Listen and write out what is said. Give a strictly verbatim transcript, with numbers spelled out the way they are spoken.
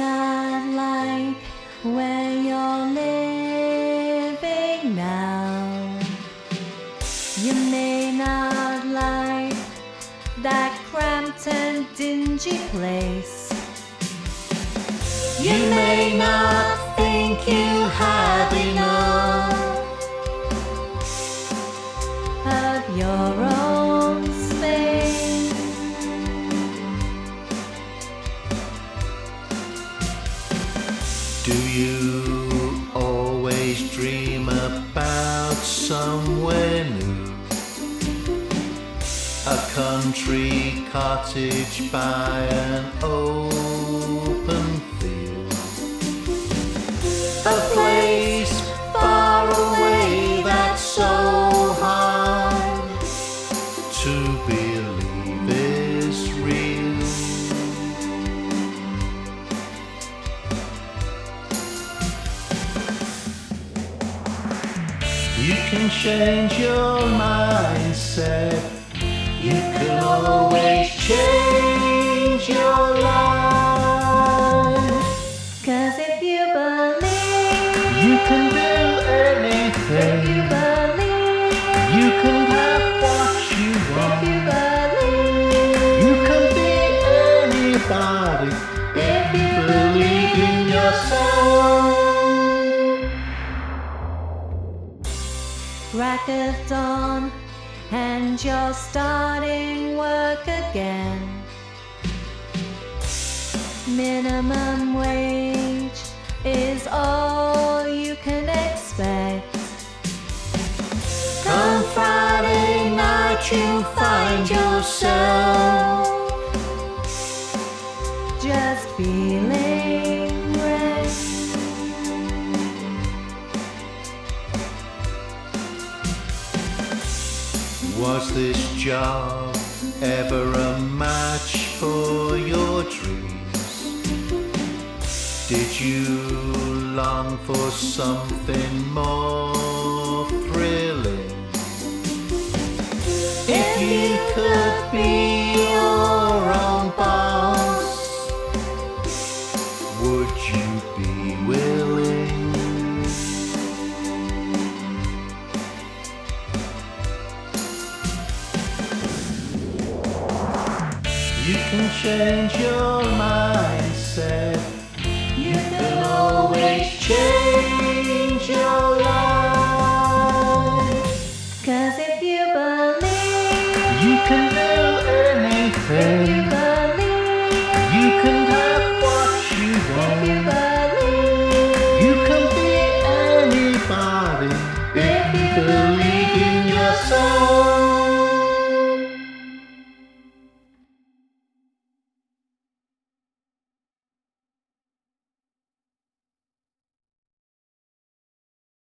not like where you're living now. You may not like that cramped and dingy place. You may not think you have enough of your own space. Do you always dream about somewhere new? A country cottage by an open field, a place far away that's so hard to believe is real. You can change your mindset. You can always change your life. 'Cause if you believe, you can do anything. If you believe, you can have what you want. If you believe, you can be anybody. If you believe in yourself. Crack of dawn, and you're starting work again. Minimum wage is all you can expect. Come Friday night, you find yourself just feeling rest. Was this job ever a match for your dreams? Did you long for something more thrilling? If you could be your own boss, would you be willing? You can change your mindset. You can always change.